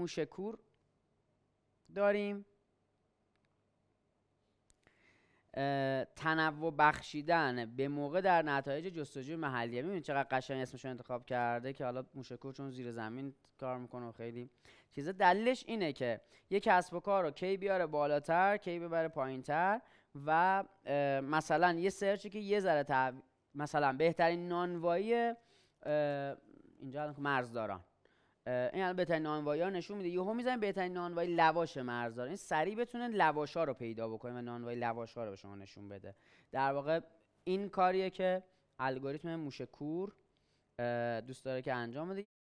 موشکور داریم، تنوع بخشیدن به موقع در نتایج جستجوی محلیه. میبینید چقدر قشنگ اسمش رو انتخاب کرده که حالا موشکور چون زیر زمین کار میکنه و خیلی چیزا. دلیلش اینه که یک کسب و کار رو کی بیاره بالاتر، کی ببره پایینتر و مثلا یه سرچی که یه ذره مثلا بهترین نانوایی اینجا مرزداران، این الان بهترین نانوایی ها نشون میده، یهو میزنیم بهترین نانوایی لواش مرزدار، این سریع بتونه لواش ها رو پیدا بکنه و نانوایی لواش ها رو به شما نشون بده. در واقع این کاریه که الگوریتم موشکور دوست داره که انجام بده.